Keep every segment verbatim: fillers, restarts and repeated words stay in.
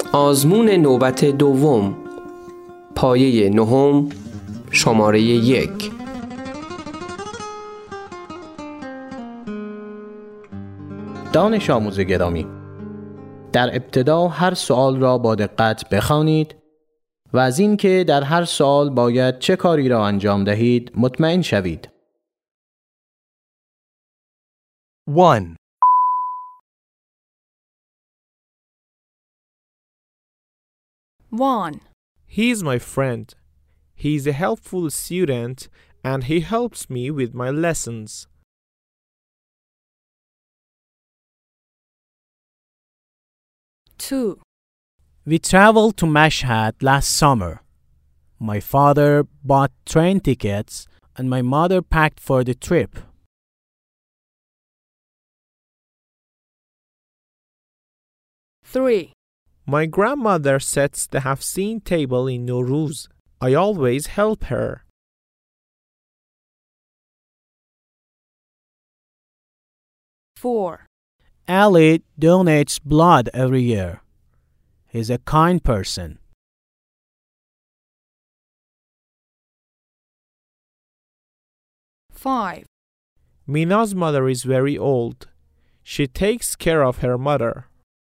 آزمون نوبت دوم، پایه نهم، شماره یک. دانش آموز گرامی، در ابتدا هر سوال را با دقت بخوانید و از این که در هر سوال باید چه کاری را انجام دهید مطمئن شوید. one. One. He's my friend. He's a helpful student and he helps me with my lessons. Two. We traveled to Mashhad last summer. My father bought train tickets and my mother packed for the trip. Three. My grandmother sets the Hafsin table in Nowruz. I always help her. Four. Ali donates blood every year. He's a kind person. Five. Mina's mother is very old. She takes care of her mother.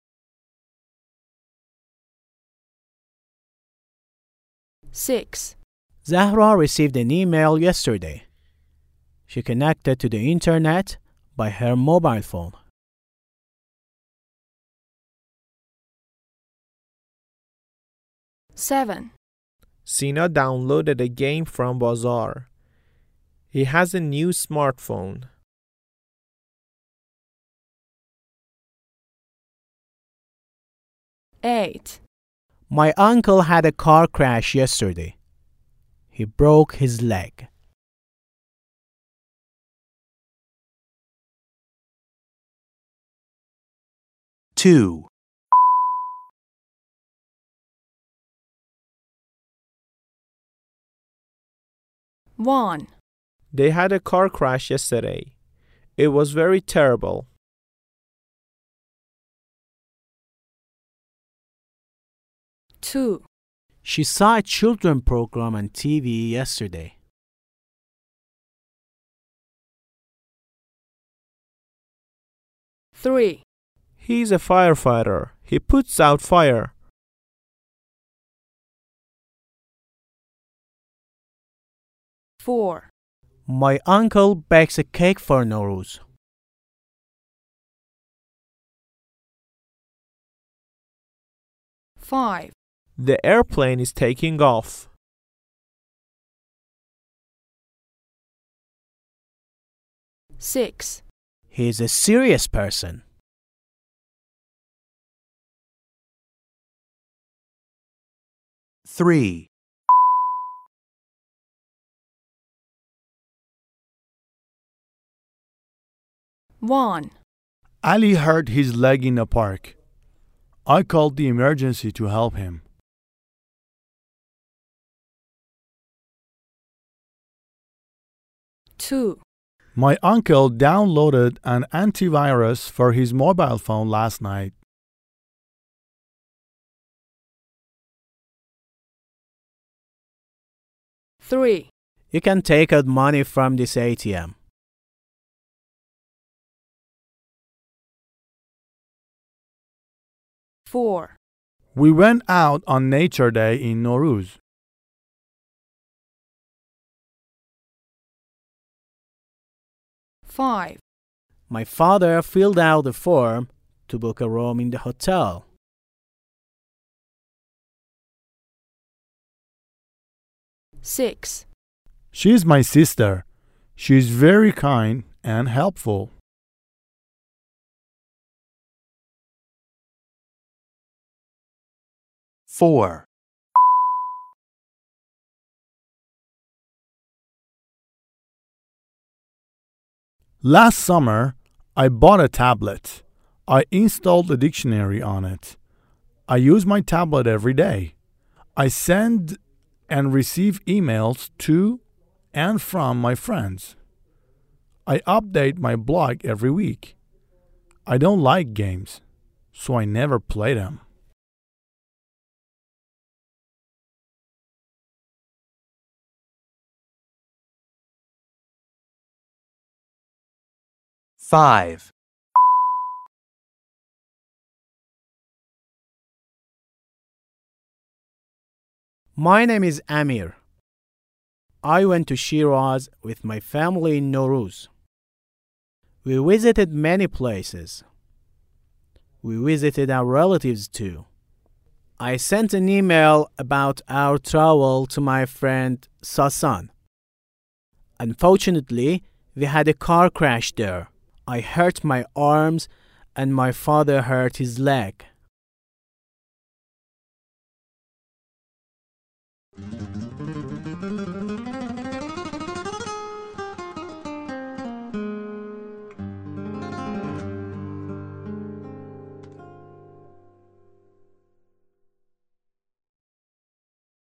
Six. Zahra received an email yesterday. She connected to the internet by her mobile phone. Seven. Sina downloaded a game from Bazaar. He has a new smartphone. Eight. My uncle had a car crash yesterday. He broke his leg. two. One. They had a car crash yesterday. It was very terrible. Two. She saw a children program on T V yesterday. Three. He's a firefighter. He puts out fire. Four. My uncle bakes a cake for Nowruz. Five. The airplane is taking off. Six. He is a serious person. three. One. Ali hurt his leg in the park. I called the emergency to help him. Two. My uncle downloaded an antivirus for his mobile phone last night. Three. You can take out money from this A T M. Four. We went out on Nature Day in Nowruz. Five. My father filled out the form to book a room in the hotel. Six. She's my sister. She's very kind and helpful. four. Last summer, I bought a tablet. I installed a dictionary on it. I use my tablet every day. I send and receive emails to and from my friends. I update my blog every week. I don't like games, so I never play them. five, My name is Amir. I went to Shiraz with my family in Nowruz. We visited many places. We visited our relatives too. I sent an email about our travel to my friend Sasan. Unfortunately, we had a car crash there. I hurt my arms and my father hurt his leg.